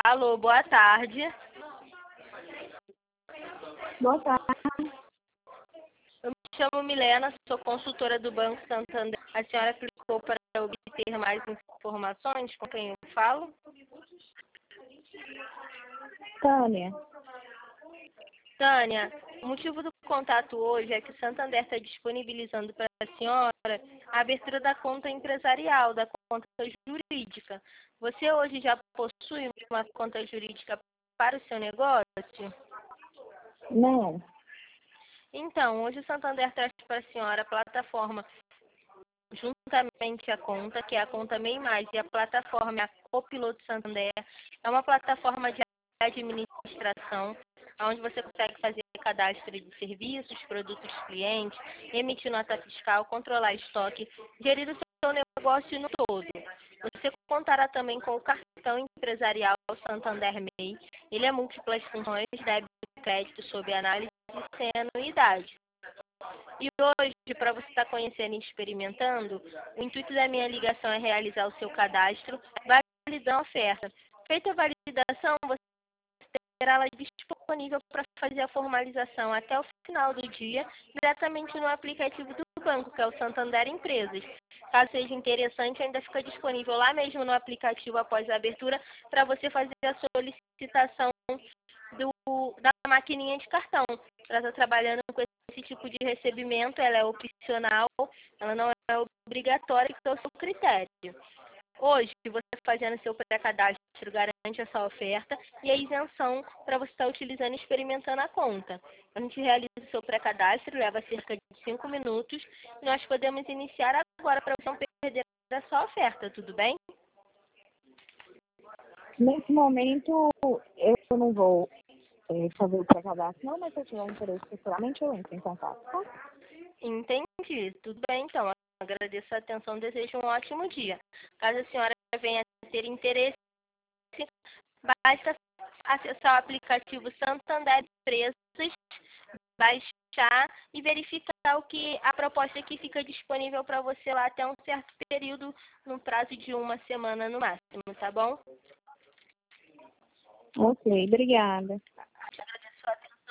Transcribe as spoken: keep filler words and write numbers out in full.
Alô, boa tarde. Boa tarde. Eu me chamo Milena, sou consultora do Banco Santander. A senhora clicou para obter mais informações? Com quem eu falo? Tânia. Tânia, o motivo do contato hoje é que o Santander está disponibilizando para a senhora a abertura da conta empresarial, da conta jurídica. Você hoje já possui uma conta jurídica para o seu negócio? Não. Então, hoje o Santander traz para a senhora a plataforma juntamente à conta, que é a conta MEI Mais, e a plataforma a Copiloto Santander. É uma plataforma de administração, onde você consegue fazer cadastro de serviços, produtos clientes, emitir nota fiscal, controlar estoque, gerir o seu negócio no todo. Você contará também com o cartão empresarial Santander MEI. Ele é múltiplas funções, débito e crédito sob análise sem anuidade. E hoje, para você estar conhecendo e experimentando, o intuito da minha ligação é realizar o seu cadastro, validar a oferta. Feita a validação, você terá ela disponível para fazer a formalização até o final do dia, diretamente no aplicativo do banco, que é o Santander Empresas. Caso seja interessante, ainda fica disponível lá mesmo no aplicativo após a abertura, para você fazer a solicitação do, da maquininha de cartão. Ela está trabalhando com esse tipo de recebimento, ela é opcional, ela não é obrigatória, que é o seu critério. Hoje, você fazendo seu pré-cadastro garante essa oferta e a isenção para você estar utilizando e experimentando a conta. A gente realiza o seu pré-cadastro, leva cerca de cinco minutos e nós podemos iniciar agora para você não perder a sua oferta, tudo bem? Nesse momento, eu não vou é, fazer o pré-cadastro, não, mas se eu tiver um interesse futuramente, eu entro em contato, tá? Entendi. Tudo bem, então. Agradeço a atenção, desejo um ótimo dia. Caso a senhora venha a ter interesse, basta acessar o aplicativo Santander Empresas, baixar e verificar o que a proposta que fica disponível para você lá até um certo período, no prazo de uma semana no máximo, tá bom? Ok, obrigada.